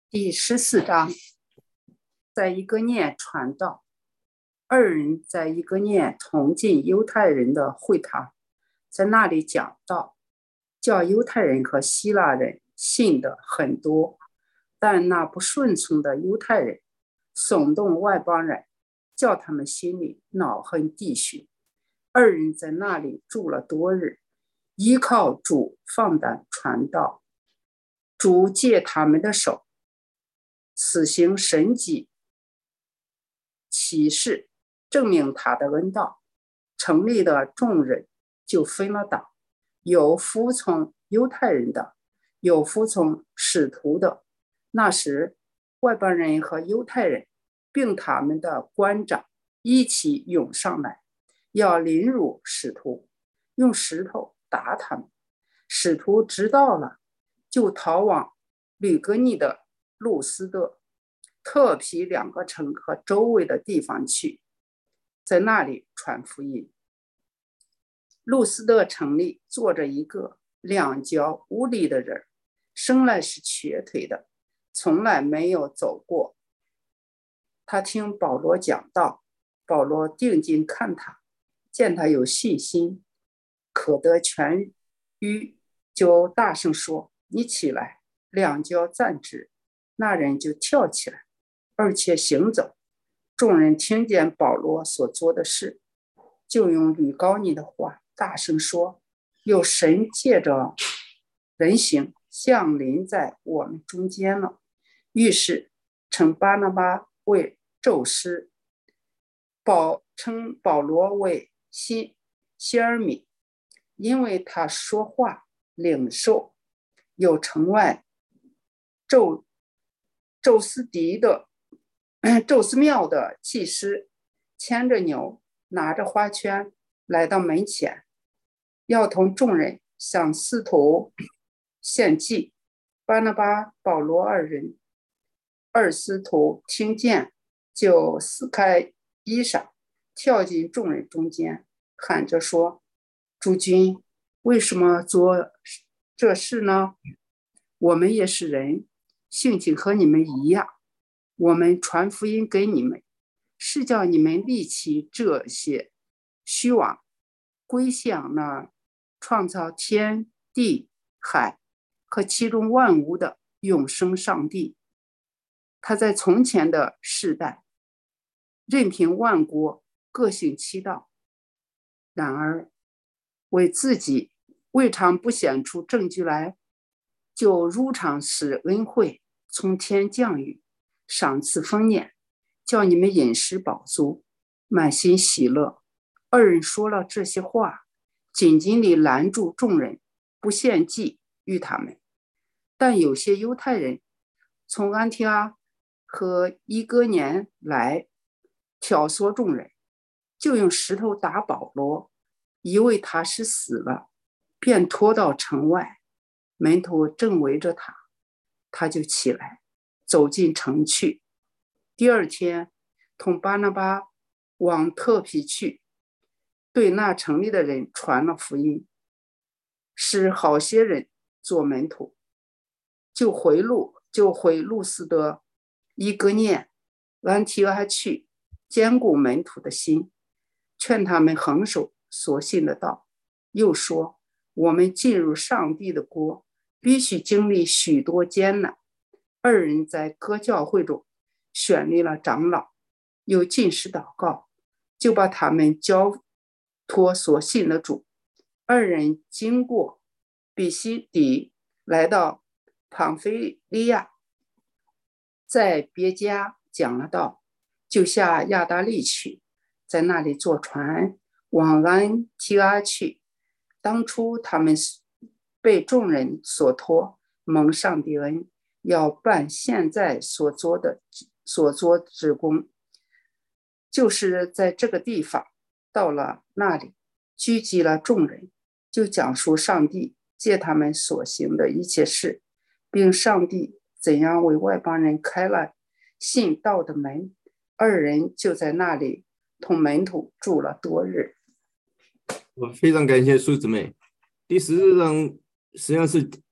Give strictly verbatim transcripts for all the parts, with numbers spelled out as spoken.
第十四章，在一个念传道。二人在一个念同进犹太人的会堂，在那里讲道，叫犹太人和希腊人信的很多，但那不顺从的犹太人耸动外邦人，叫他们心里恼恨弟兄。二人在那里住了多日，依靠主放胆传道，主借他们的手此行神迹启示，证明他的恩道。城里的众人就分了党，有服从犹太人的，有服从使徒的。那时外邦人和犹太人并他们的官长一起涌上来，要凌辱使徒，用石头打他们。使徒知道了，就逃往吕哥尼的路斯德、特皮两个城和周围的地方去，在那里传福音。路斯德城里坐着一个两脚无力的人，生来是瘸腿的，从来没有走过。他听保罗讲道，保罗定睛看他，见他有信心，可得痊愈，就大声说：“你起来，两脚站直。”那人就跳起来，而且行走。众人听见保罗所做的事，就用吕高尼的话大声说：“有神借着人形降临在我们中间了。”于是称巴拿巴为宙斯，保称保罗为西西尔米，因为他说话领受。有城外宙宙斯迪的宙斯庙的祭司牵着牛，拿着花圈来到门前，要同众人向司徒献祭。巴拿巴、保罗二人，二司徒听见，就撕开衣裳，跳进众人中间，喊着说：“诸君，为什么做这事呢？我们也是人，性情和你们一样。我们传福音给你们，是叫你们立起这些虚妄，归向那创造天地海和其中万物的永生上帝。他在从前的世代任凭万国各行其道，然而为自己未尝不显出证据来，就如常使恩惠从天降雨，赏赐丰年，叫你们饮食饱足，满心喜乐。”二人说了这些话，紧紧地拦住众人，不献祭与他们。但有些犹太人从安提阿和伊哥年来挑唆众人，就用石头打保罗，以为他是死了，便拖到城外。门徒正围着他，他就起来走进城去。第二天同巴拿巴往特皮去，对那城里的人传了福音，使好些人做门徒，就回路就回路斯德、伊哥念、安提阿去，坚固门徒的心，劝他们恒守所信的道。又说：“我们进入上帝的国，必须经历许多艰难。”二人在各教会中选立了长老，又进食祷告，就把他们交托所信的主。二人经过比西底，来到庞菲利亚，在别家讲了道，就下亚达利去，在那里坐船往安提阿去。当初他们被众人所托，蒙上帝恩，要办现在所做的所做之功，就是在这个地方。到了那里，聚集了众人，就讲述上帝借他们所行的一切事，并上帝怎样为外邦人开了信道的门。二人就在那里同门徒住了多日。 我非常感谢苏姊妹。第十四章实际上是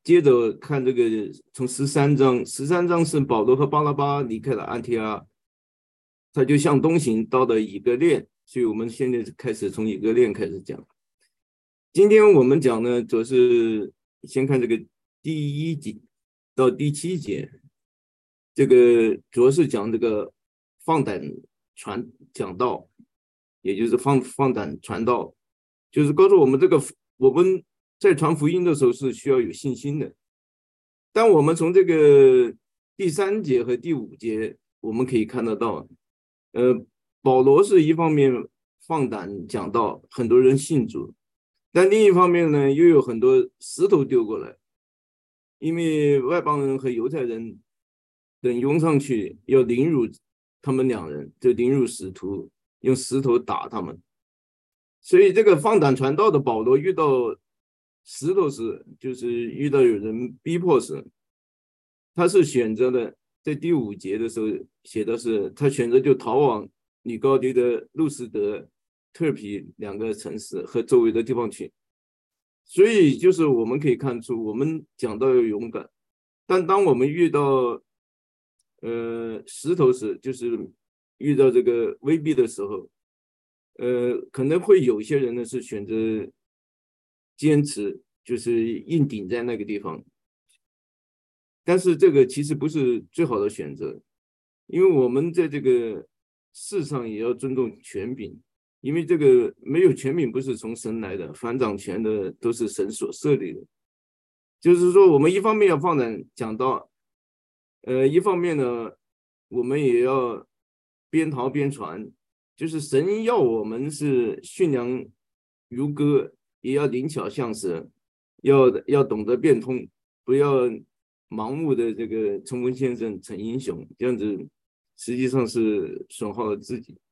接着看这个，从十三章，十三章是保罗和巴拉巴离开了安提阿，他就向东行到了以哥念，所以我们现在开始从以哥念开始讲。今天我们讲呢，主要是先看这个第一节到第七节，这个主要是讲这个放胆传讲道，也就是放放胆传道，就是告诉我们这个我们在传福音的时候是需要有信心的。但我们从这个第三节和第五节，我们可以看得到，呃，保罗是一方面放胆讲道，很多人信主，但另一方面呢，又有很多石头丢过来，因为外邦人和犹太人等拥上去要凌辱他们两人，就凌辱使徒，用石头打他们。所以这个放胆传道的保罗遇到石头时，就是遇到有人逼迫时，他是选择的，在第五节的时候写的是，他选择就逃往女高迪的路斯德、特皮两个城市和周围的地方去。所以就是我们可以看出，我们讲到要勇敢，但当我们遇到呃石头时，就是遇到这个威逼的时候，呃，可能会有些人呢是选择坚持，就是硬顶在那个地方，但是这个其实不是最好的选择，因为我们在这个世上也要尊重权柄，因为这个没有权柄不是从神来的，反掌权的都是神所设立的。就是说，我们一方面要放胆讲道，呃，一方面呢，我们也要边逃边传，就是神要我们是驯良如歌，也要灵巧像蛇，要要懂得变通，不要盲目的这个冲锋陷阵成英雄，这样子实际上是损耗了自己。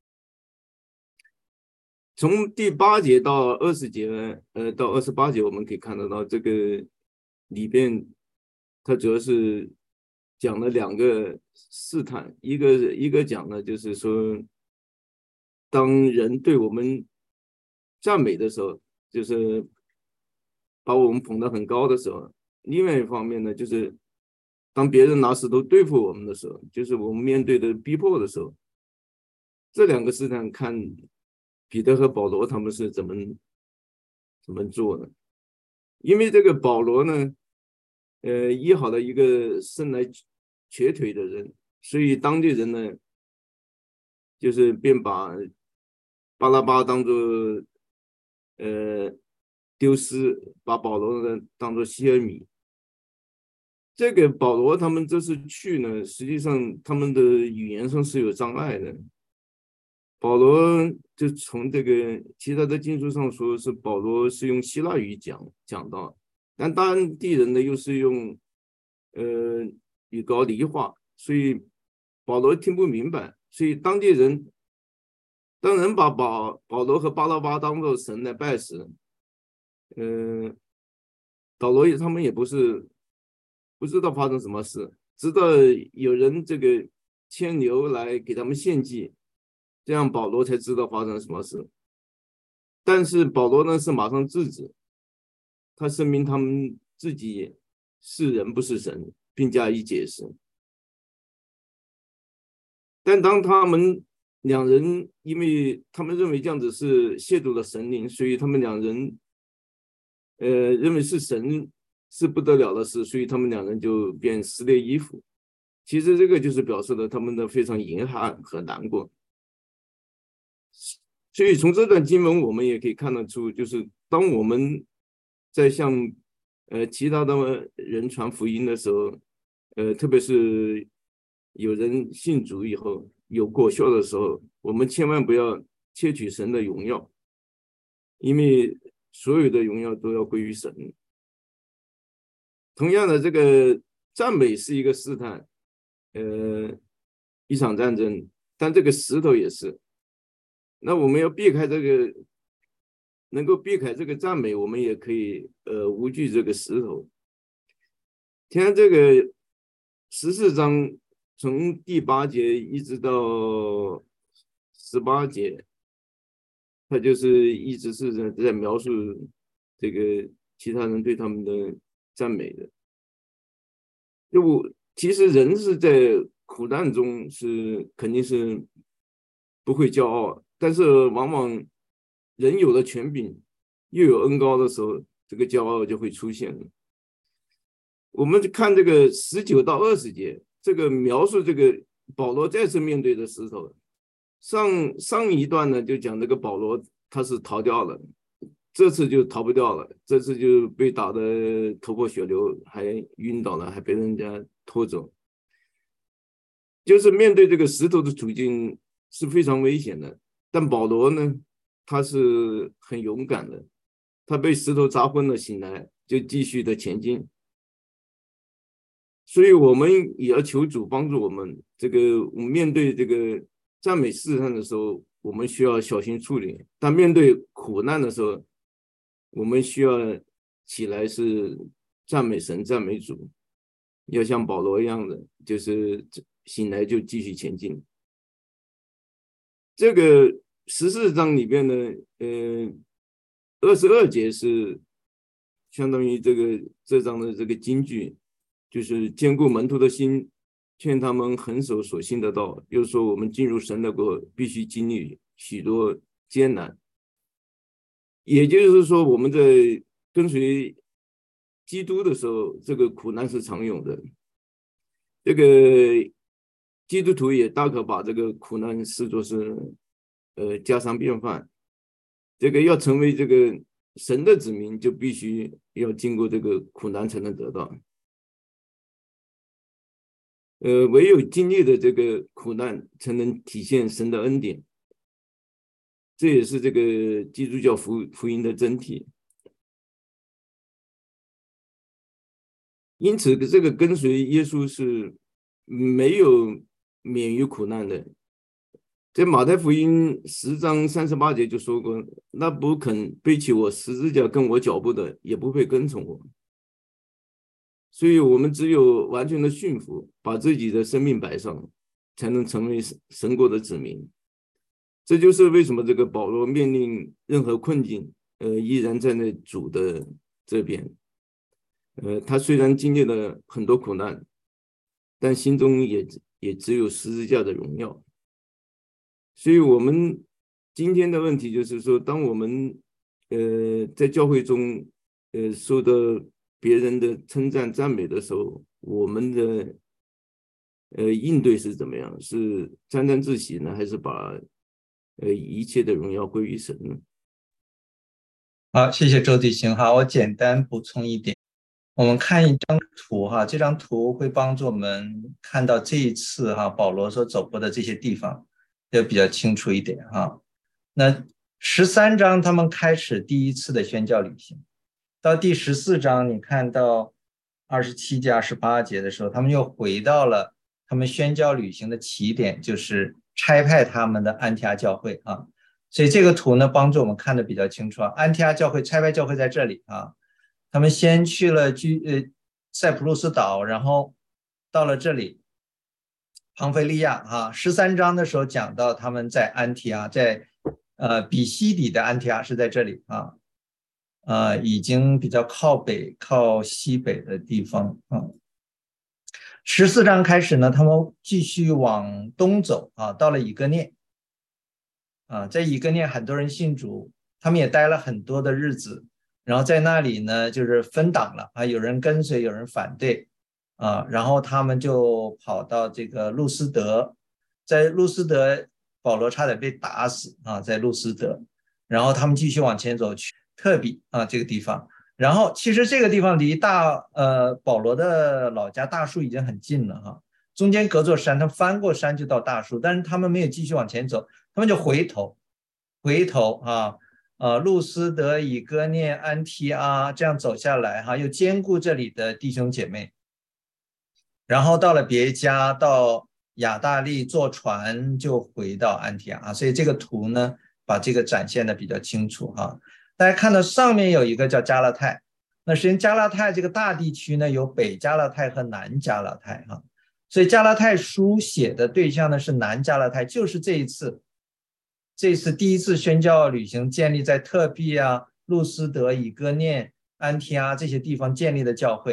从第八节到二十节，呃，到二十八节，我们可以看得到这个里边，它主要是讲了两个试探，一个一个讲的就是说，当人对我们赞美的时候，就是把我们捧得很高的时候；另外一方面呢，就是当别人拿石头对付我们的时候，就是我们面对的逼迫的时候，这两个试探看彼得和保罗他们是怎么怎么做的。因为这个保罗呢，呃，医好了一个生来瘸腿的人，所以当地人呢，就是便把巴拉巴当作呃丢失，把保罗呢当作希尔米。这个保罗他们这次去呢，实际上他们的语言上是有障碍的。保罗就从这个其他的经书上说是保罗是用希腊语讲讲到，但当地人呢又是用呃语高黎话，所以保罗听不明白，所以当地人当人把保保罗和巴拉巴当作神来拜时，呃，保罗他们也不是不知道发生什么事，直到有人这个牵牛来给他们献祭。这样保罗才知道发生了什么事，但是保罗呢是马上制止，他声明他们自己是人不是神，并加以解释。但当他们两人，因为他们认为这样子是亵渎了神灵，所以他们两人，呃，认为是神是不得了的事，所以他们两人就便撕裂衣服。其实这个就是表示了他们的非常遗憾和难过。所以从这段经文我们也可以看得出，就是当我们在向呃其他的人传福音的时候，呃，特别是有人信主以后有果效的时候，我们千万不要窃取神的荣耀，因为所有的荣耀都要归于神。同样的，这个赞美是一个试探，呃，一场战争，但这个石头也是。那我们要避开这个，能够避开这个赞美，我们也可以呃无惧这个石头。看这个十四章从第八节一直到十八节，他就是一直是在描述这个其他人对他们的赞美的。 就其实人是在苦难中是肯定是不会骄傲，但是往往人有了权柄又有恩膏的时候，这个骄傲就会出现了。我们看这个十九到二十节，这个描述这个保罗再次面对的石头。上上一段呢就讲这个保罗他是逃掉了，这次就逃不掉了，这次就被打得头破血流，还晕倒了，还被人家拖走。就是面对这个石头的处境是非常危险的，但保罗呢，他是很勇敢的，他被石头砸昏了，醒来就继续的前进。所以我们也要求主帮助我们，这个我们面对这个赞美试探的时候，我们需要小心处理；但面对苦难的时候，我们需要起来是赞美神、赞美主，要像保罗一样的，就是醒来就继续前进。这个十四章里边呢，呃，二十二节是相当于这个这章的这个金句。就是坚固门徒的心，劝他们恒守所信的道。又说我们进入神的国，必须经历许多艰难。也就是说，我们在跟随基督的时候，这个苦难是常有的。这个基督徒也大可把这个苦难视作是呃家常便饭。这个要成为这个神的子民，就必须要经过这个苦难才能得到。呃，唯有经历的这个苦难，才能体现神的恩典。这也是这个基督教福福音的真谛。因此，这个跟随耶稣是没有免于苦难的。在马太福音十章三十八节就说过：“那不肯背起我十字架跟我脚步的，也不会跟从我。”所以我们只有完全的驯服，把自己的生命摆上，才能成为神国的子民。这就是为什么这个保罗面临任何困境，呃，依然站在主的这边。呃，他虽然经历了很多苦难，但心中也也只有十字架的荣耀。所以我们今天的问题就是说，当我们呃在教会中呃受到别人的称赞赞美的时候，我们的呃应对是怎么样？是沾沾自喜呢，还是把呃一切的荣耀归于神呢？ 好，谢谢周弟兄。好，我简单补充一点，我们看一张图哈，这张图会帮助我们看到这一次哈保罗所走过的这些地方要比较清楚一点哈。那十三章他们开始第一次的宣教旅行。到第十四章，你看到二十七节、二十八节的时候，他们又回到了他们宣教旅行的起点，就是差派他们的安提阿教会啊。所以这个图呢，帮助我们看得比较清楚啊。安提阿教会、差派教会在这里啊，他们先去了居呃塞浦路斯岛，然后到了这里庞菲利亚啊。十三章的时候讲到他们在安提阿，在呃比西底的安提阿是在这里啊。呃，已经比较靠北、靠西北的地方啊。十四章开始呢，他们继续往东走啊，到了以哥念啊，在以哥念很多人信主，他们也待了很多的日子，然后在那里呢，就是分党了啊，有人跟随，有人反对啊，然后他们就跑到这个路斯德，在路斯德，保罗差点被打死啊，在路斯德，然后他们继续往前走去特比啊这个地方，然后其实这个地方离大呃保罗的老家大树已经很近了哈，中间隔座山，他们翻过山就到大树，但是他们没有继续往前走，他们就回头回头啊呃路斯德、以哥念、安提阿这样走下来哈，又兼顾这里的弟兄姐妹，然后到了别家，到亚大利坐船就回到安提阿，所以这个图呢把这个展现的比较清楚哈。大家看到上面有一个叫加拉太，那实际上加拉太这个大地区呢有北加拉太和南加拉太哈，所以加拉太书写的对象呢是南加拉太，就是这一次这一次第一次宣教旅行建立在特庇啊、路斯德、以哥念、安提阿这些地方建立的教会，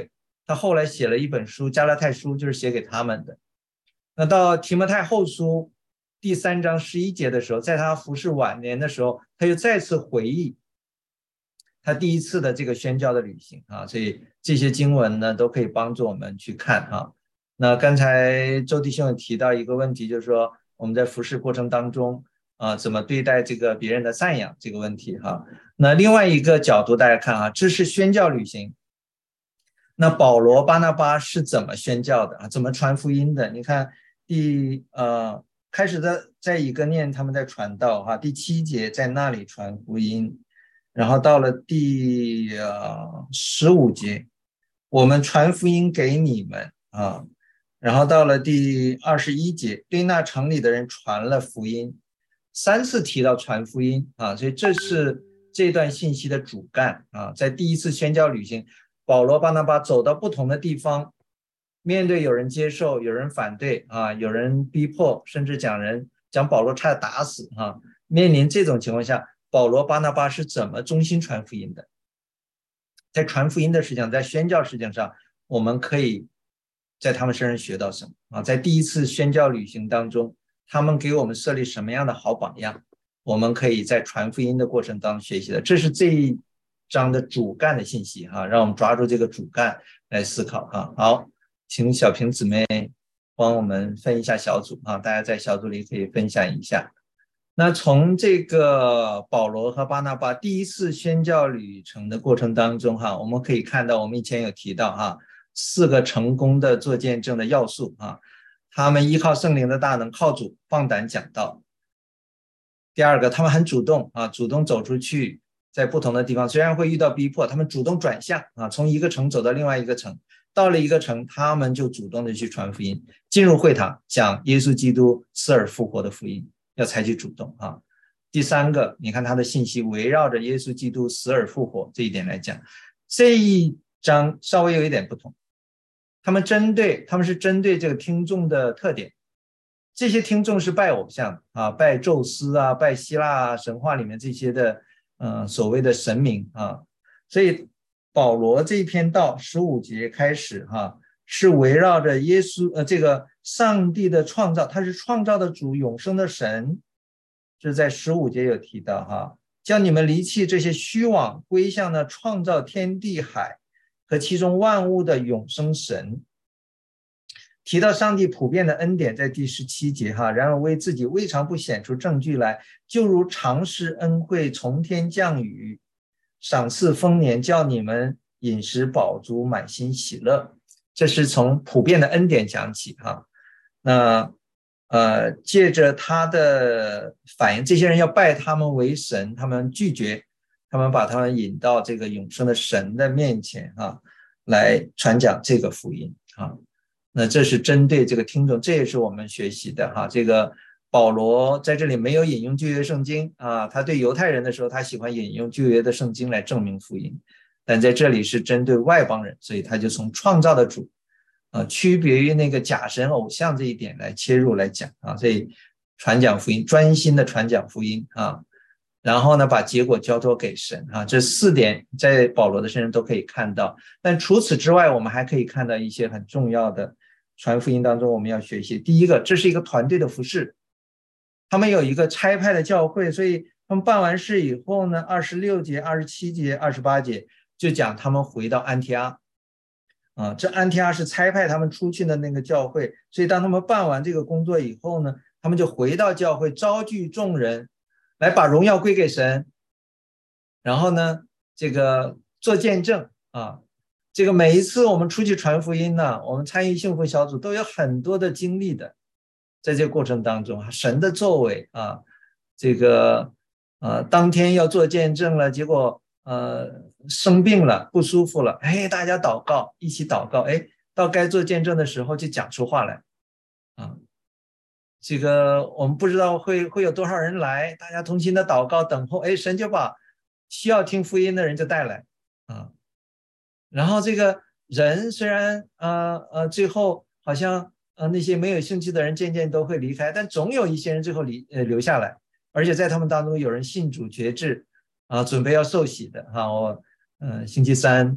他后来写了一本书《加拉太书》，就是写给他们的。那到提摩太后书第三章十一节的时候，在他服侍晚年的时候，他又再次回忆他第一次的这个宣教的旅行啊，所以这些经文呢都可以帮助我们去看啊。那刚才周弟兄有提到一个问题，就是说我们在服侍过程当中啊，怎么对待这个别人的赞扬这个问题哈。那另外一个角度大家看啊，这是宣教旅行。那保罗巴拿巴是怎么宣教的啊？怎么传福音的？你看第呃开始的在以哥念他们在传道哈，第七节在那里传福音，然后到了第呃十五节，我们传福音给你们啊，然后到了第二十一节，对那城里的人传了福音，三次提到传福音啊，所以这是这段信息的主干啊。在第一次宣教旅行，保罗巴拿巴走到不同的地方，面对有人接受，有人反对啊，有人逼迫，甚至讲人讲保罗差点打死啊。面临这种情况下，保罗巴拿巴是怎么忠心传福音的？在传福音的事情上，在宣教事情上，我们可以在他们身上学到什么啊？在第一次宣教旅行当中，他们给我们设立什么样的好榜样？我们可以在传福音的过程当中学习的，这是这一章的主干的信息哈，让我们抓住这个主干来思考哈。好，请小平姊妹帮我们分一下小组啊，大家在小组里可以分享一下。那从这个保罗和巴拿巴第一次宣教旅程的过程当中哈，我们可以看到，我们以前有提到哈，四个成功的做见证的要素啊，他们依靠圣灵的大能，靠主放胆讲道。第二个，他们很主动啊，主动走出去，在不同的地方，虽然会遇到逼迫，他们主动转向啊，从一个城走到另外一个城，到了一个城，他们就主动的去传福音，进入会堂讲耶稣基督死而复活的福音，要采取主动啊。第三个，你看他的信息围绕着耶稣基督死而复活这一点来讲，这一章稍微有一点不同，他们针对他们是针对这个听众的特点。这些听众是拜偶像啊，拜宙斯啊，拜希腊神话里面这些的呃所谓的神明啊，所以保罗这一篇道十五节开始哈、啊，是围绕着耶稣呃这个上帝的创造，他是创造的主，永生的神，这在十五节有提到哈、啊，叫你们离弃这些虚妄，归向那创造天地海和其中万物的永生神。提到上帝普遍的恩典在第十七节哈，然而为自己未尝不显出证据来，就如常施恩惠，从天降雨，赏赐丰年，叫你们饮食饱足，满心喜乐。这是从普遍的恩典讲起哈。那呃，借着他的反应，这些人要拜他们为神，他们拒绝，他们把他们引到这个永生的神的面前哈，来传讲这个福音啊。那这是针对这个听众，这也是我们学习的哈。这个保罗在这里没有引用旧约圣经啊，他对犹太人的时候，他喜欢引用旧约的圣经来证明福音，但在这里是针对外邦人，所以他就从创造的主啊，区别于那个假神偶像这一点来切入来讲啊，所以传讲福音，专心的传讲福音啊，然后呢，把结果交托给神啊，这四点在保罗的身上都可以看到。但除此之外，我们还可以看到一些很重要的传福音当中我们要学习。第一个，这是一个团队的服事，他们有一个差派的教会，所以他们办完事以后呢，二十六节、二十七节、二十八节就讲他们回到安提阿啊，这安提阿是差派他们出去的那个教会，所以当他们办完这个工作以后呢，他们就回到教会，召聚众人来把荣耀归给神，然后呢，这个做见证啊。这个每一次我们出去传福音呢，我们参与幸福小组都有很多的经历的，在这个过程当中，神的作为啊，这个呃当天要做见证了，结果呃生病了，不舒服了，哎，大家祷告，一起祷告，哎，到该做见证的时候就讲出话来啊。这个我们不知道会会有多少人来，大家同心的祷告等候，哎，神就把需要听福音的人就带来啊。然后这个人虽然呃呃最后好像呃那些没有兴趣的人渐渐都会离开，但总有一些人最后离呃留下来，而且在他们当中有人信主决志啊，准备要受洗的哈、啊。我嗯、呃、星期三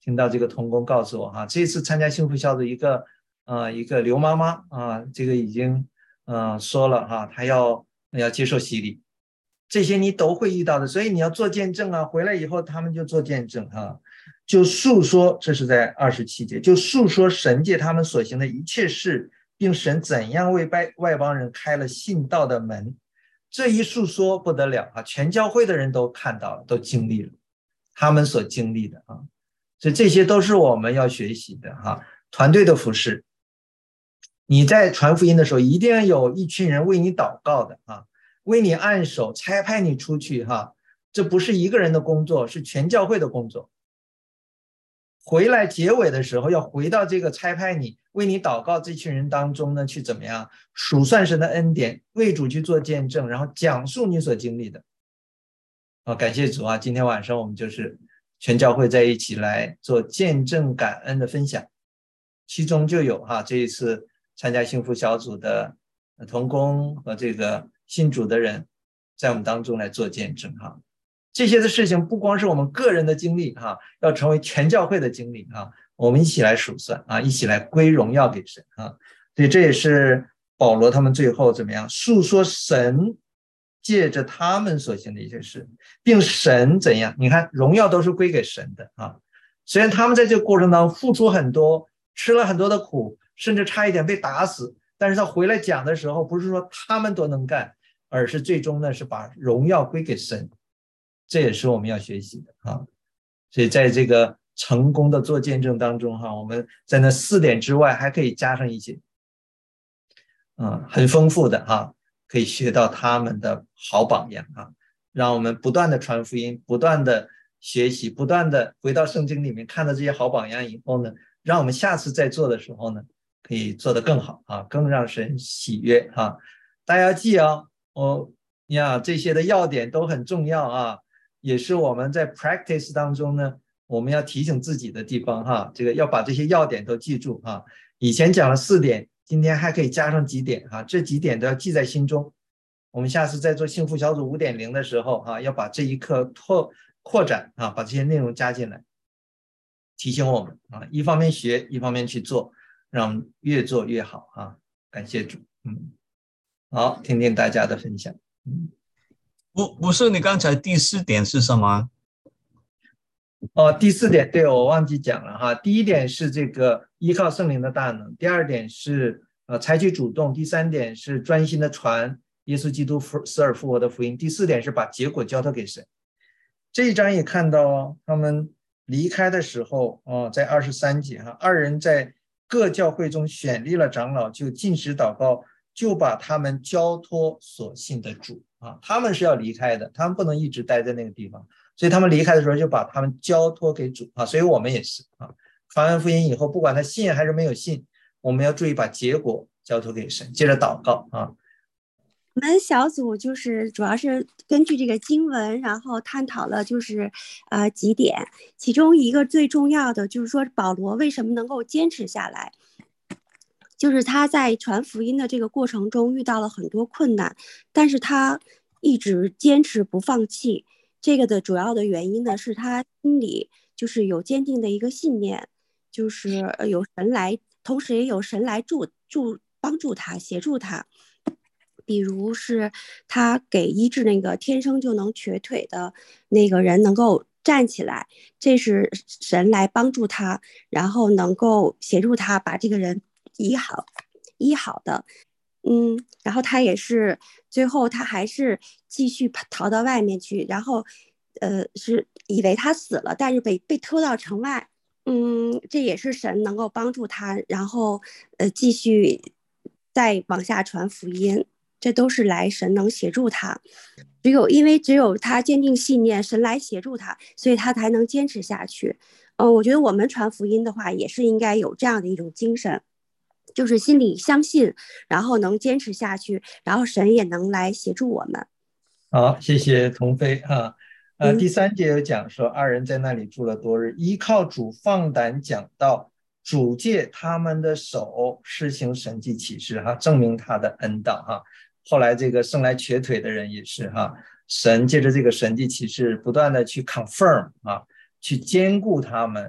听到这个同工告诉我哈，这次参加幸福小组一个呃一个刘妈妈啊，这个已经呃说了哈，她要要接受洗礼，这些你都会遇到的，所以你要做见证啊，回来以后他们就做见证啊，就述说，这是在二十七节，就述说神借他们所行的一切事，并神怎样为外外邦人开了信道的门。这一述说不得了啊，全教会的人都看到了，都经历了他们所经历的啊，所以这些都是我们要学习的哈、啊。团队的服事，你在传福音的时候，一定要有一群人为你祷告的啊，为你按手，差派你出去哈、啊，这不是一个人的工作，是全教会的工作。回来结尾的时候，要回到这个差派你为你祷告这群人当中呢，去怎么样数算神的恩典，为主去做见证，然后讲述你所经历的。啊，感谢主啊！今天晚上我们就是全教会在一起来做见证感恩的分享，其中就有哈、啊、这一次参加幸福小组的同工和这个信主的人，在我们当中来做见证哈、啊。这些的事情不光是我们个人的经历哈、啊，要成为全教会的经历啊，我们一起来数算啊，一起来归荣耀给神啊。所以这也是保罗他们最后怎么样述说神借着他们所行的一些事，并神怎样，你看荣耀都是归给神的啊。虽然他们在这个过程当中付出很多，吃了很多的苦，甚至差一点被打死，但是他回来讲的时候，不是说他们多能干，而是最终呢是把荣耀归给神。这也是我们要学习的啊。所以在这个成功的做见证当中哈、啊，我们在那四点之外还可以加上一些啊，很丰富的哈、啊，可以学到他们的好榜样啊，让我们不断的传福音，不断的学习，不断的回到圣经里面看到这些好榜样以后呢，让我们下次再做的时候呢，可以做得更好啊，更让神喜悦啊。大家要记啊，哦呀，这些的要点都很重要啊。也是我们在 practice 当中呢，我们要提醒自己的地方哈，这个要把这些要点都记住哈。以前讲了四点，今天还可以加上几点哈，这几点都要记在心中。我们下次在做幸福小组 五点零 的时候哈，要把这一课拓扩展啊，把这些内容加进来，提醒我们啊，一方面学，一方面去做，让我们越做越好啊。感谢主，嗯，好，听听大家的分享，嗯。 不不是，你刚才第四点是什么？ 哦，第四点，对，我忘记讲了哈。第一点是这个依靠圣灵的大能，第二点是呃采取主动，第三点是专心的传耶稣基督死而复活的福音，第四点是把结果交托给神。这一章也看到哦，他们离开的时候哦，在二十三节哈，二人在各教会中选立了长老，就禁食祷告，就把他们交托所信的主。啊，他们是要离开的，他们不能一直待在那个地方，所以他们离开的时候就把他们交托给主啊。所以我们也是啊，传完福音以后，不管他信还是没有信，我们要注意把结果交托给神，接着祷告啊。 我们小组就是主要是根据这个经文，然后探讨了就是呃几点，其中一个最重要的就是说保罗为什么能够坚持下来。就是他在传福音的这个过程中遇到了很多困难，但是他一直坚持不放弃。这个的主要的原因呢，是他心里就是有坚定的一个信念，就是有神来，同时也有神来助助帮助他，协助他。比如是他给医治那个天生就能瘸腿的那个人能够站起来，这是神来帮助他，然后能够协助他把这个人医好医好的。嗯，然后他也是最后他还是继续逃到外面去，然后呃是以为他死了，但是被被拖到城外。嗯，这也是神能够帮助他，然后呃继续再往下传福音，这都是来神能协助他。只有因为只有他坚定信念，神来协助他，所以他才能坚持下去。呃，我觉得我们传福音的话，也是应该有这样的一种精神，就是心里相信，然后能坚持下去，然后神也能来协助我们。 好，谢谢童飞啊。呃，第三节有讲说，二人在那里住了多日，依靠主放胆讲道，主借他们的手施行神迹奇事哈，证明他的恩道哈。后来这个生来瘸腿的人也是哈，神借着这个神迹奇事不断的去 confirm 啊，去坚固他们，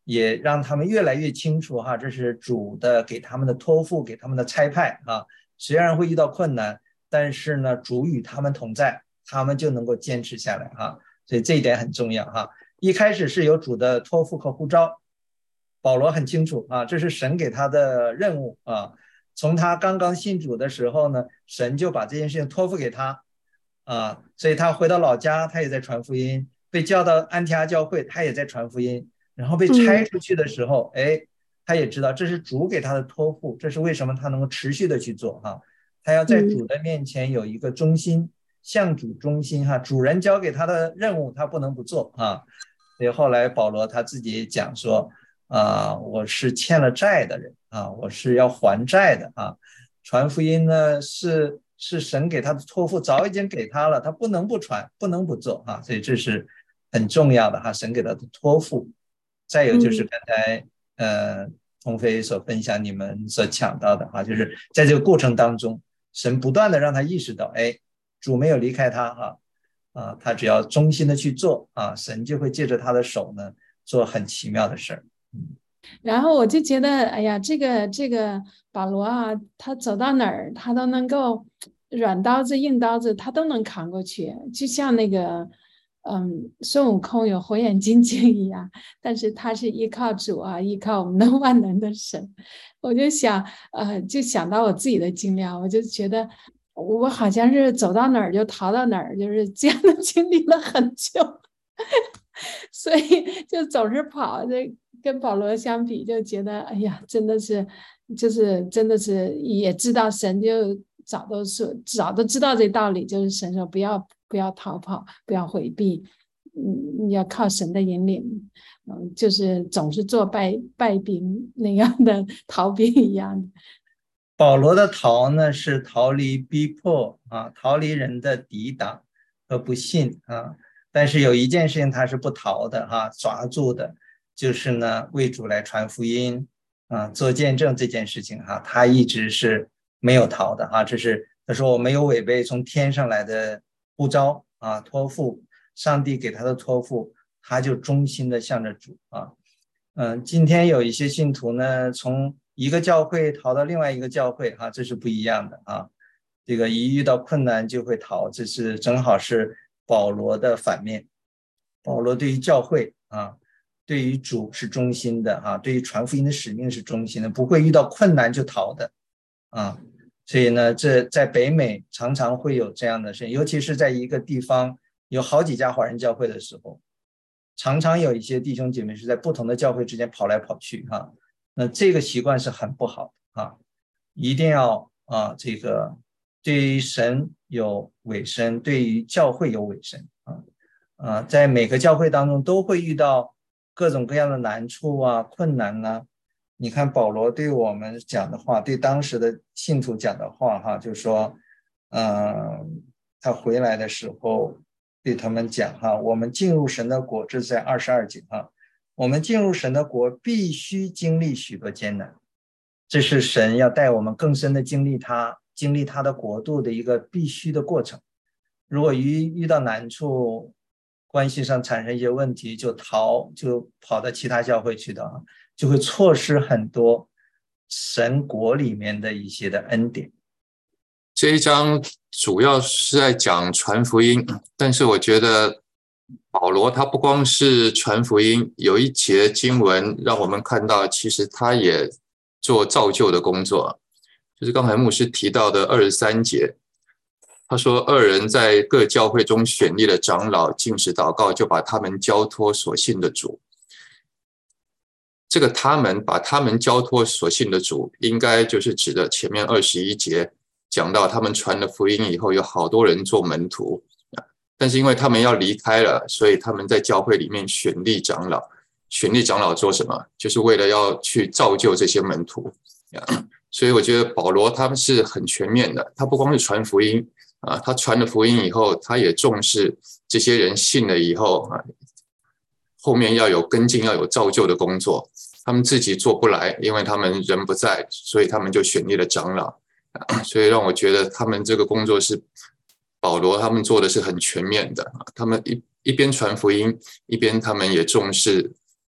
也让他们越来越清楚哈，这是主的给他们的托付，给他们的差派啊。虽然会遇到困难，但是呢，主与他们同在，他们就能够坚持下来哈。所以这一点很重要哈。一开始是有主的托付和呼召，保罗很清楚啊，这是神给他的任务啊。从他刚刚信主的时候呢，神就把这件事情托付给他啊，所以他回到老家，他也在传福音；被叫到安提阿教会，他也在传福音。然后被拆出去的时候，嗯、哎，他也知道这是主给他的托付，这是为什么他能够持续的去做哈。他要在主的面前有一个忠心，嗯、向主忠心哈。主人交给他的任务，他不能不做啊。所以后来保罗他自己讲说啊，我是欠了债的人啊，我是要还债的啊。传福音呢是是神给他的托付，早已经给他了，他不能不传，不能不做啊。所以这是很重要的哈，神给他的托付。再有就是刚才、嗯、呃童飞所分享你们所讲到的哈，就是在这个过程当中，神不断的让他意识到，哎，主没有离开他哈，啊，他只要忠心的去做啊，神就会借着他的手呢做很奇妙的事儿。嗯， 然后我就觉得，哎呀，这个这个保罗啊，他走到哪儿，他都能够软刀子硬刀子，他都能扛过去，就像那个。嗯，孙悟空有火眼金睛一样，但是他是依靠主啊，依靠我们的万能的神。我就想，呃，就想到我自己的经历啊，我就觉得我好像是走到哪儿就逃到哪儿，就是这样的经历了很久，所以就总是跑。这跟保罗相比，就觉得哎呀，真的是，就是真的是也知道神就早都是早都知道这道理，就是神说不要。不要逃跑，不要回避，嗯，你要靠神的引领，嗯，就是总是做败败兵那样的逃兵一样的。 保罗的逃呢，是逃离逼迫啊，逃离人的抵挡和不信啊。但是有一件事情他是不逃的哈、啊，抓住的，就是呢为主来传福音啊，做见证这件事情哈、啊，他一直是没有逃的哈、啊。这是他说我没有违背从天上来的呼召啊，托付，上帝给他的托付，他就忠心的向着主啊。嗯，今天有一些信徒呢，从一个教会逃到另外一个教会啊，这是不一样的啊。这个一遇到困难就会逃，这是正好是保罗的反面。保罗对于教会啊，对于主是忠心的啊，对于传福音的使命是忠心的，不会遇到困难就逃的啊。所以呢，这在北美常常会有这样的事情，尤其是在一个地方有好几家华人教会的时候，常常有一些弟兄姐妹是在不同的教会之间跑来跑去哈、啊，那这个习惯是很不好的啊，一定要啊，这个对于神有委身，对于教会有委身啊啊，在每个教会当中都会遇到各种各样的难处啊、困难啊。你看保罗对我们讲的话，对当时的信徒讲的话哈，就说嗯，他回来的时候对他们讲哈，我们进入神的国，这是在二十二节哈，我们进入神的国必须经历许多艰难，这是神要带我们更深的经历他经历他的国度的一个必须的过程。如果遇遇到难处，关系上产生一些问题，就逃，就跑到其他教会去的啊，就会错失很多神国里面的一些的恩典。 这一章主要是在讲传福音，但是我觉得保罗他不光是传福音，有一节经文让我们看到，其实他也做造就的工作，就是刚才牧师提到的二十三节。他说二人在各教会中选立了长老，禁食祷告，就把他们交托所信的主。这个他们把他们交托所信的主，应该就是指的前面二十一节讲到他们传了福音以后，有好多人做门徒，但是因为他们要离开了，所以他们在教会里面选立长老。选立长老做什么？就是为了要去造就这些门徒。所以我觉得保罗他们是很全面的，他不光是传福音啊，他传了福音以后，他也重视这些人信了以后啊，后面要有跟进，要有造就的工作。他们自己做不来，因为他们人不在，所以他们就选立了长老。所以让我觉得他们这个工作是保罗他们做的是很全面的。他们一一边传福音，一边他们也重视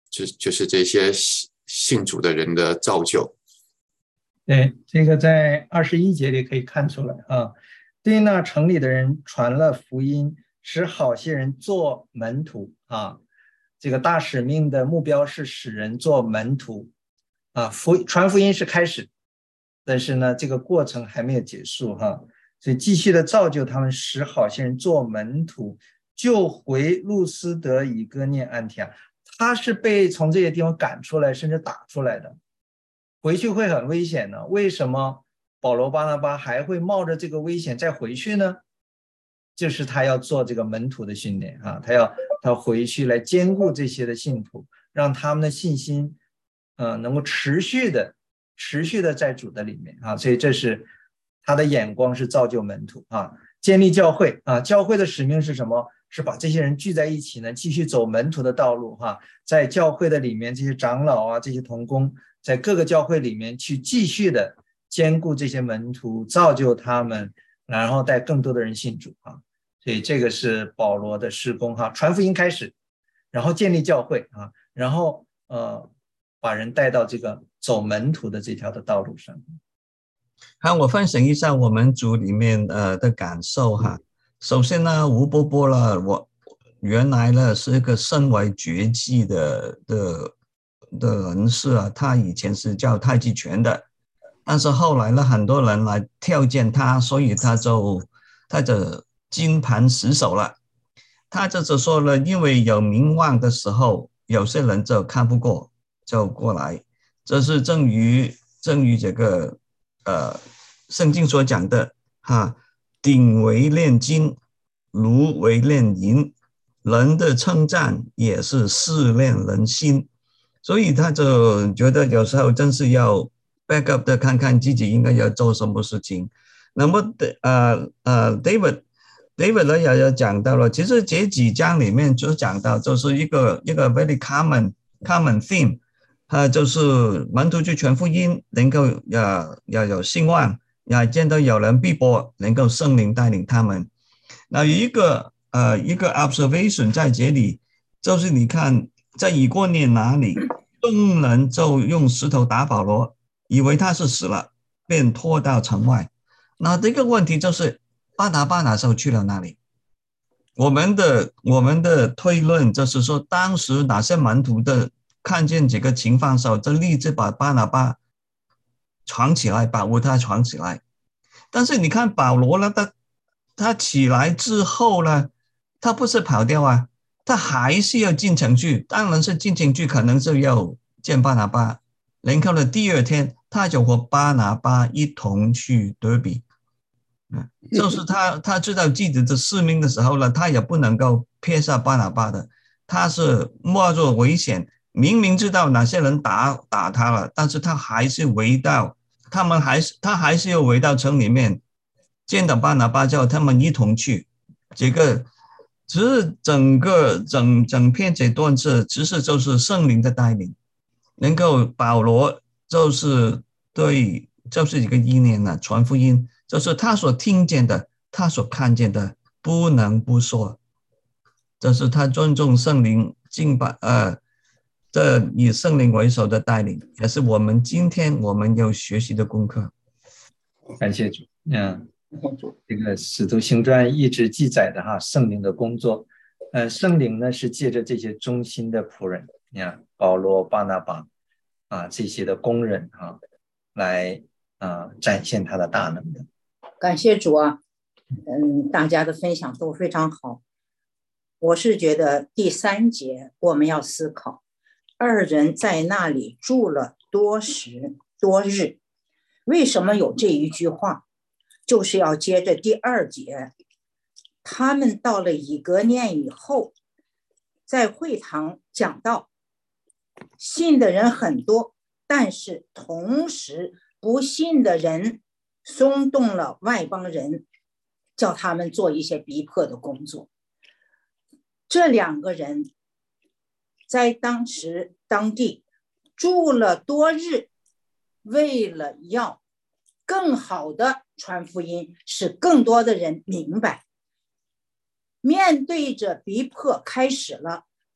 就就是这些信主的人的造就。 对，这个在二十一节里可以看出来啊。对那城里的人传了福音，使好些人做门徒啊。这个大使命的目标是使人做门徒啊。福传福音是开始，但是呢，这个过程还没有结束哈、啊。所以继续的造就他们，使好些人做门徒，就回路斯德、以哥念、安提阿。他是被从这些地方赶出来，甚至打出来的。回去会很危险的。为什么保罗巴拿巴还会冒着这个危险再回去呢？就是他要做这个门徒的训练啊，他要他回去来兼顾这些的信徒，让他们的信心呃能够持续的持续的在主的里面啊。所以这是他的眼光，是造就门徒啊，建立教会啊。教会的使命是什么？是把这些人聚在一起呢，继续走门徒的道路哈、啊。在教会的里面，这些长老啊，这些同工，在各个教会里面去继续的兼顾这些门徒，造就他们，然后带更多的人信主啊。所以这个是保罗的事工哈，传福音开始，然后建立教会啊，然后呃把人带到这个走门徒的这条的道路上。 好，我分享一下我们组里面呃的感受哈。首先呢，吴伯伯呢，我原来呢是一个身为绝技的的的人士啊，他以前是教太极拳的，但是后来呢，很多人来挑战他，所以他就他就金盘死守了。他就是说呢，因为有名望的时候，有些人就看不过，就过来。这是正于正于这个呃圣经所讲的哈，鼎为炼金，炉为炼银，人的称赞也是试炼人心。所以他就觉得有时候真是要 back up 的看看自己应该要做什么事情。那么呃呃 David David 呢也有讲到了，其实这几章里面就讲到，就是一个一个 very common common theme， 呃，就是门徒去传福音，能够要要有兴旺，要见到有人逼迫，能够圣灵带领他们。那有一个呃一个 observation 在这里，就是你看在以哥念哪里，众人就用石头打保罗，以为他是死了，便拖到城外。那这个问题就是巴拿巴哪时候去了哪里？我们的我们的推论就是说，当时哪些门徒的看见这个情况的时候，就立即把巴拿巴藏起来，保护他藏起来。但是你看保罗呢，他他起来之后呢，他不是跑掉啊，他还是要进城去。当然是进城去，可能是要见巴拿巴。然后呢，第二天他就和巴拿巴一同去德比。嗯，就是他他知道自己的使命的时候呢，他也不能够撇下巴拿巴的，他是冒着危险，明明知道哪些人打打他了，但是他还是回到他们还是他还是要回到城里面见到巴拿巴，叫他们一同去。这个只是整个整整篇这段是其实就是圣灵的带领，能够保罗就是对就是一个意念呢，传福音。就是他所听见的，他所看见的，不能不说。这是他尊重圣灵敬拜，呃，这以圣灵为首的带领，也是我们今天我们要学习的功课。 感谢主。嗯，这个使徒行传一直记载的哈，圣灵的工作。呃，圣灵呢是借着这些忠心的仆人，你看保罗、巴拿巴啊这些的工人啊，来啊展现他的大能的。 感谢主啊，嗯，大家的分享都非常好。我是觉得第三节我们要思考，二人在那里住了多时多日。为什么有这一句话？就是要接着第二节，他们到了以革念以后，在会堂讲道，信的人很多，但是同时不信的人松动了外邦人，叫他们做一些逼迫的工作。这两个人在当时当地住了多日，为了要更好的传福音，使更多的人明白。面对着逼迫开始了，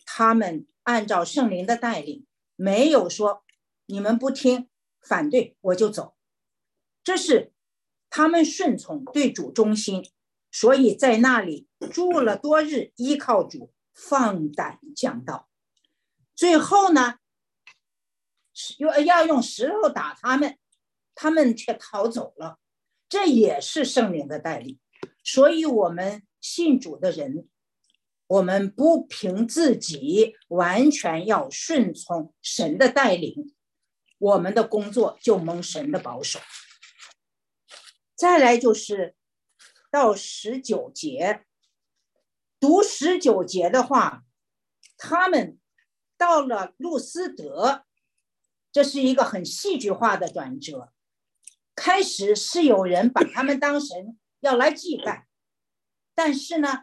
他们按照圣灵的带领，没有说你们不听反对我就走，这是他们顺从对主忠心，所以在那里住了多日，依靠主，放胆讲道。最后呢，要用石头打他们，他们却逃走了，这也是圣灵的带领。所以我们信主的人，我们不凭自己，完全要顺从神的带领，我们的工作就蒙神的保守。再来就是到十九节，读十九节的话，他们到了路斯德，这是一个很戏剧化的转折。开始是有人把他们当神要来祭拜，但是呢，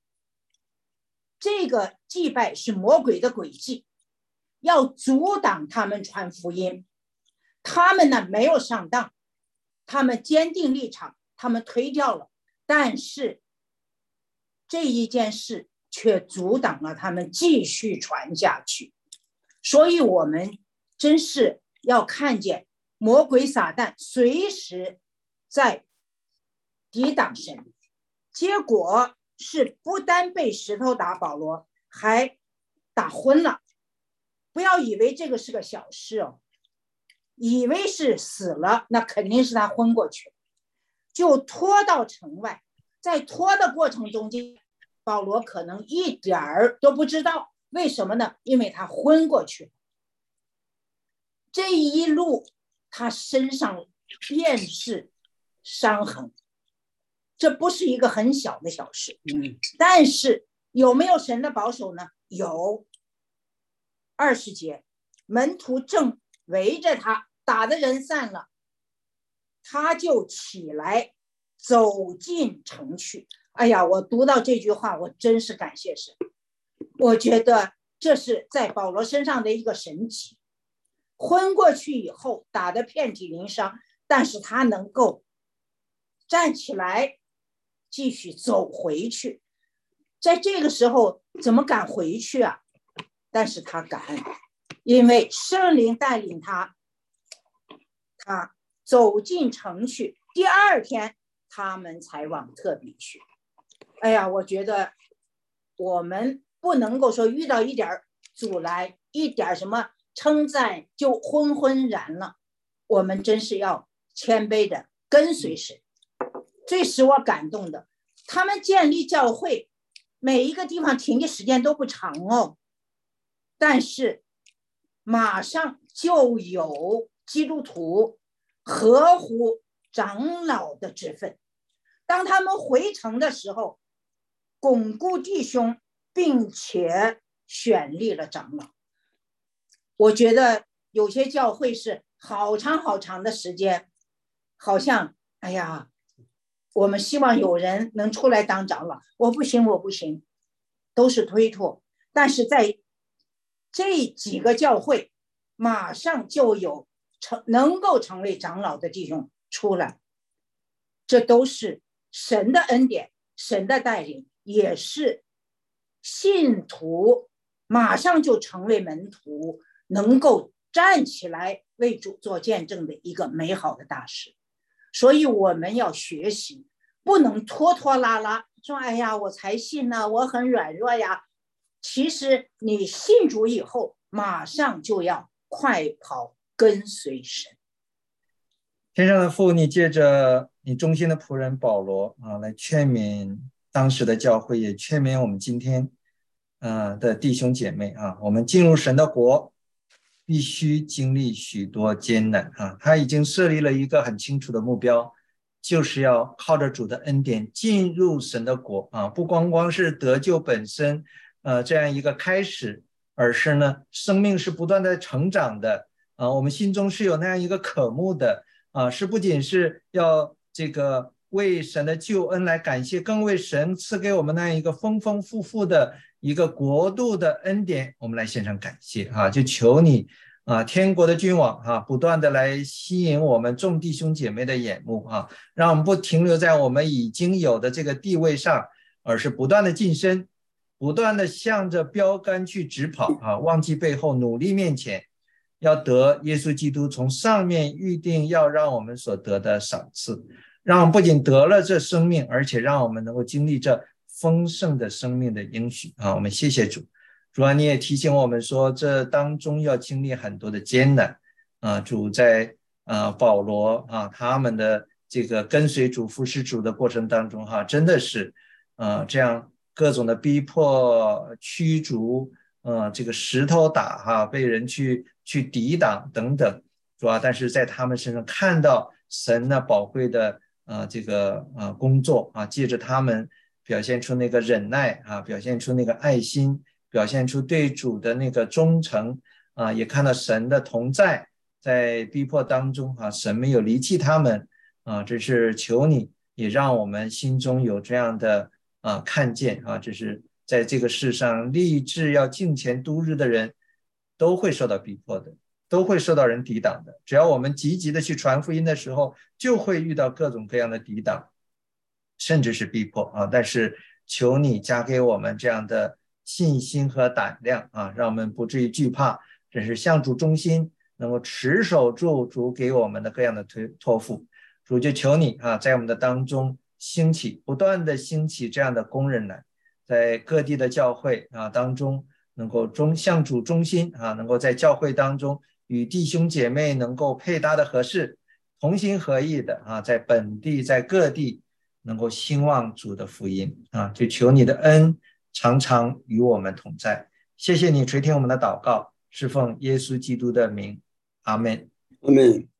这个祭拜是魔鬼的诡计，要阻挡他们传福音。他们呢没有上当，他们坚定立场，他们推掉了，但是这一件事却阻挡了他们继续传下去。所以我们真是要看见魔鬼撒旦随时在抵挡神，结果是不单被石头打保罗，还打昏了。不要以为这个是个小事哦，以为是死了，那肯定是他昏过去，就拖到城外。在拖的过程中间，保罗可能一点儿都不知道，为什么呢？因为他昏过去。这一路他身上便是伤痕，这不是一个很小的小事。嗯，但是有没有神的保守呢？有。二十节，门徒正围着他，打的人散了，他就起来走进城去。哎呀，我读到这句话，我真是感谢神。我觉得这是在保罗身上的一个神奇。昏过去以后，打得遍体鳞伤，但是他能够站起来，继续走回去。在这个时候，怎么敢回去啊？但是他敢，因为圣灵带领他，他走进城去。第二天，他们才往特比去。哎呀，我觉得我们不能够说遇到一点阻拦，一点什么称赞就昏昏然了。我们真是要谦卑的跟随神。最使我感动的，他们建立教会，每一个地方停的时间都不长哦，但是马上就有基督徒合乎长老的职分。当他们回城的时候，巩固弟兄，并且选立了长老。我觉得有些教会是好长好长的时间，好像哎呀，我们希望有人能出来当长老，我不行我不行，都是推脱。但是在这几个教会，马上就有成能够成为长老的弟兄出来，这都是神的恩典，神的带领，也是信徒马上就成为门徒，能够站起来为主做见证的一个美好的大事。所以我们要学习，不能拖拖拉拉说哎呀我才信呢、啊，我很软弱呀。其实你信主以后，马上就要快跑跟随神。 天上的父，你借着你忠心的仆人保罗啊，来劝勉当时的教会，也劝勉我们今天呃的弟兄姐妹啊，我们进入神的国必须经历许多艰难啊。他已经设立了一个很清楚的目标，就是要靠着主的恩典进入神的国啊，不光光是得救本身呃这样一个开始，而是呢生命是不断的成长的啊，我们心中是有那样一个渴慕的啊，是不仅是要这个为神的救恩来感谢，更为神赐给我们那样一个丰丰富富的一个国度的恩典，我们来献上感谢啊！就求你啊，天国的君王啊，不断的来吸引我们众弟兄姐妹的眼目啊，让我们不停留在我们已经有的这个地位上，而是不断的晋升， 不断的向着标杆去直跑啊，忘记背后，努力面前，要得耶稣基督从上面预定要让我们所得的赏赐，让我们不仅得了这生命，而且让我们能够经历这丰盛的生命的应许啊！我们谢谢主。主啊，你也提醒我们说，这当中要经历很多的艰难啊。主在啊保罗啊他们的这个跟随主服侍主的过程当中哈、啊，真的是啊这样各种的逼迫驱逐，呃这个石头打哈、啊，被人去去抵挡等等，主啊，但是在他们身上看到神那宝贵的啊这个啊工作啊，借着他们表现出那个忍耐啊，表现出那个爱心，表现出对主的那个忠诚啊，也看到神的同在，在逼迫当中啊，神没有离弃他们啊，这是求你也让我们心中有这样的啊看见啊，这是在这个世上立志要敬虔度日的人都会受到逼迫的，都会受到人抵挡的，只要我们积极的去传福音的时候，就会遇到各种各样的抵挡，甚至是逼迫啊！但是求你加给我们这样的信心和胆量啊，让我们不至于惧怕，只是向主忠心，能够持守住主给我们的各样的托付。主就求你啊，在我们的当中兴起，不断的兴起这样的工人来，在各地的教会啊当中，能够忠向主忠心啊，能够在教会当中与弟兄姐妹能够配搭的合适，同心合意的啊，在本地在各地能够兴旺主的福音啊，就求你的恩常常与我们同在。谢谢你垂听我们的祷告，是奉耶稣基督的名，阿们。 阿们。